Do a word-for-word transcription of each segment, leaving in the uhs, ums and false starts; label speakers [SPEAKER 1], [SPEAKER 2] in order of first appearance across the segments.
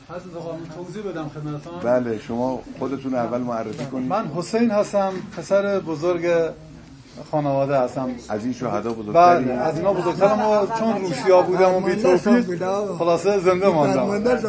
[SPEAKER 1] حضرت آقا توضیح بدم خدمتتون.
[SPEAKER 2] بله شما خودتون اول معرفی کنید.
[SPEAKER 1] من حسین هستم، پسر بزرگ خانواده هستم.
[SPEAKER 2] از این شهدا بزرگتری؟
[SPEAKER 1] بله از اینا بزرگترم و چون روسیا بودم و بی توفیق خلاصه زنده ماندم.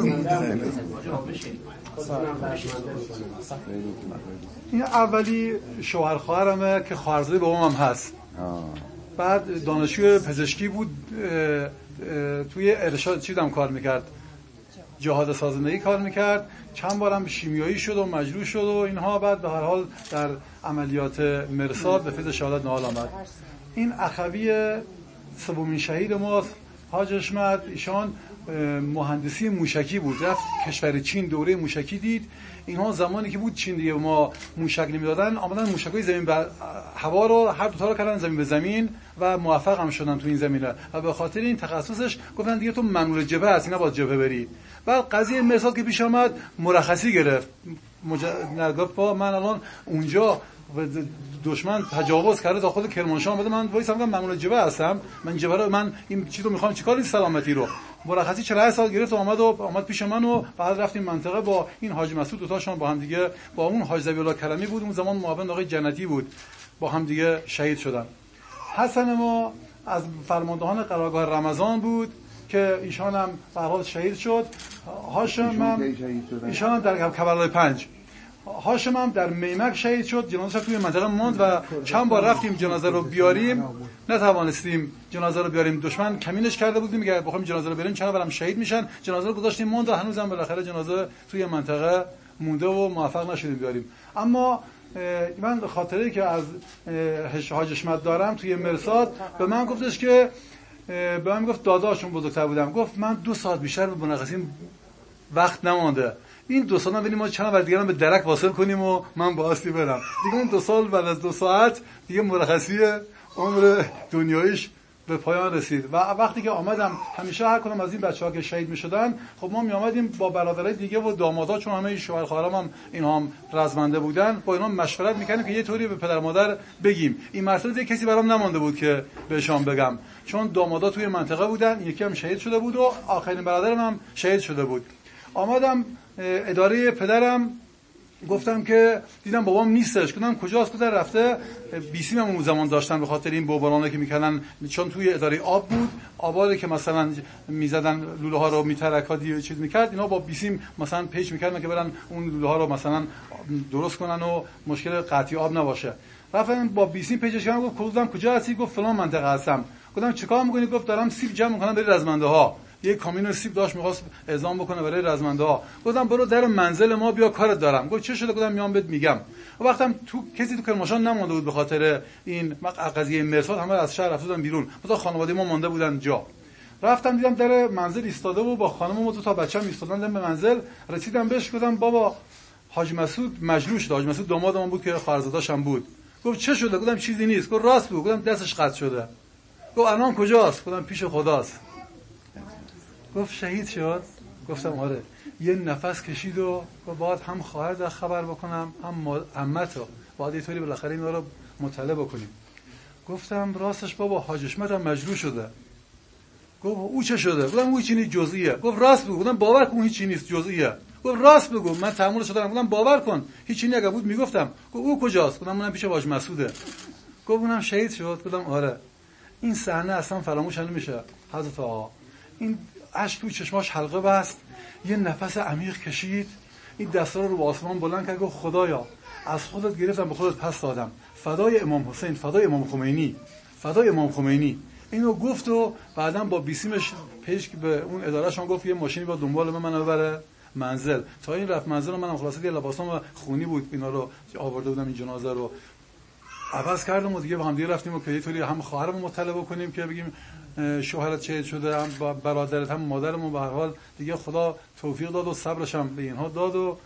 [SPEAKER 1] این اولی شوهر خواهرمه که خواهرزاده بابام هم هست.
[SPEAKER 2] آه.
[SPEAKER 1] بعد دانشجوی پزشکی بود، اه اه توی ارشاد چیزم کار میکرد، جهاد سازندگی کار میکرد، چند بارم شیمیایی شد و مجروح شد و اینها. بعد به هر حال در عملیات مرصاد به فیض شهادت نائل آمد. این اخوی سومین شهید ماست، حاج حشمت. ایشان مهندسی موشکی بود، رفت کشور چین دوره موشکی دید. اینها زمانی که بود چین دیگه ما موشک نمیدادن، آمدن موشکای زمین بر هوا رو هر دو تا رو کردن زمین به زمین و موفق هم شدن تو این زمینه. و به خاطر این تخصصش گفتن دیگه تو ممنوع جبهه هستی، نباید جبهه بری. بعد قضیه مرصاد که پیش آمد مرخصی گرفت. مج... نگفت با من الان اونجا دشمن تجاوز کرده تا خود کرمانشاه اومده، من وایسم میگم ممنوع جبهه هستم، من جبهه رو من این چیزو میخوام چیکار این سلامتی رو. مرخصی چهل و هشت سال گرفت و آمد و آمد پیش من و بعد رفتیم منطقه با این حاج مسعود، دو تاشون با هم دیگه، با اون حاج ذبیح الله کرمی بود، اون زمان معاون آقای جنتی بود، با هم دیگه شهید شدن. حسن ما از فرماندهان قرارگاه رمضان بود که ایشان هم به هر حال شهید شد. هاشم هم ایشان هم در کربلای پنج. هاشم هم در میمک شهید شد، جنازه توی منطقه ماند و چند بار رفتیم جنازه رو بیاریم نتوانستیم جنازه رو بیاریم، دشمن کمینش کرده بودیم، میگه بخوام جنازه رو بیاریم چند بارم شهید میشن، جنازه رو گذاشتیم ماند و هنوزم بالاخره جنازه توی منطقه مونده و موفق نشدیم بیاریم. اما من خاطره که از حاج حشمت دارم توی مرصاد، به من گفتش که به من گفت داداشون بزرگتر بودم، گفت من دو ساعت بیشتر به منقسیم وقت نمانده، این دو سال بریم ما چند نفر دیگه رو به درک واصل کنیم و من با اصلی برم دیگه. اون دو سال بعد از دو ساعت دیگه مرخصی عمر دنیاییش به پایان رسید. و وقتی که آمدم همیشه هر کدوم از این بچه‌ها که شهید می‌شدن، خب ما می‌آمدیم با برادرای دیگه و دامادا، چون همه شوهر خواهرام هم اینها هم رزمنده بودن، با اینا مشورت می‌کردیم که یه طوری به پدر مادر بگیم. این مسئله کسی برام نمونده بود که بهشون بگم، چون دامادا توی منطقه بودن، یکی هم شهید شده بود و آخرین برادرم هم شهید شده بود. آمدم اداره پدرم، گفتم که دیدم بابام نیستش، گفتم کجاست؟ گفتن رفته بیسیم هم اون زمان داشتن به خاطر این بمبارانی که میکردن، چون توی اداره آب بود، آباری که مثلا میزدن لوله ها رو میترکاد یا چیز میکرد، اینا با بیسیم مثلا پیچ میکردن که برن اون لوله ها رو مثلا درست کنن و مشکل قطعی آب نباشه. رفتن با بیسیم پیچش کردن. گفت کدوم کجا هستی؟ گفت فلان منطقه هستم. گفتم چیکار میکنی؟ گفت دارم سیب جمع میکنم برای رزمنده ها. یک کامیون سیب داشت می‌خواست اعزام بکنه برای رزمنده ها. گفتم برو در منزل ما بیا کارت دارم. گفت چه شده؟ گفتم میام بهت میگم. و وقتم تو کسی تو کرمانشاه نمونده بود به خاطر این قضیه مرصاد، همه از شهر رفتن بیرون، مثلا خانواده ما مونده بودن جا. رفتم دیدم در منزل ایستاده و با خانم و دو تا بچه‌م ایستادن به منزل. رسیدم بهش گفتم بابا حاج مسعود مجروح شده. حاج مسعود دامادم بود که خواهرزاده‌شم بود. گفت چه شده؟ گفتم چیزی نیست. گفت راست بود. گفتم دستش قطع شده. گفت الان کجاست؟ گفتم پیش خداست. گفت شهید شد؟ گفتم آره. یه نفس کشید و باید هم خواهر خبر بکنم هم عمتو، باید یه طوری بالاخره اینا رو مطلع بکنیم. گفتم راستش بابا حاج حشمت هم مجروح شده. گفت او چه شده؟ گفتم او چیزی جزئیه. گفت راست بگو. گفتم باور کن هیچ چیزی نیست، جزئیه. گفت راست بگو من تحملش دارم. گفتم باور کن هیچ چیزی اگه بود میگفتم. گفت او کجاست؟ گفتم منم پیش حاج مسعوده. گفت اونم شهید شد. گفتم آره. این صحنه اصلا فراموش نمیشه حضرت آقا. این اشک توی چشماش حلقه بست، یه نفس عمیق کشید، این دستا رو به آسمان بلند کرد، گفت خدایا از خودت گرفتم به خودت پس دادم، فدای امام حسین، فدای امام خمینی، فدای امام خمینی. اینو گفت و بعداً با بیسیمش پیش به اون ادارهشون گفت یه ماشینی با دنبال من منو ببره منزل. تا این رفت منزل و منم خلاصه یه لباسام خونی بود اینا رو آورده بودم این جنازه رو عوض کردم و دیگه با هم دیگه رفتیم و که یه طوری هم خواهرمو مطلع بکنیم که بگیم شوهرت شهید شده، هم برادرت هم مادرمون. به هر حال دیگه خدا توفیق داد و صبرش هم به اینها داد و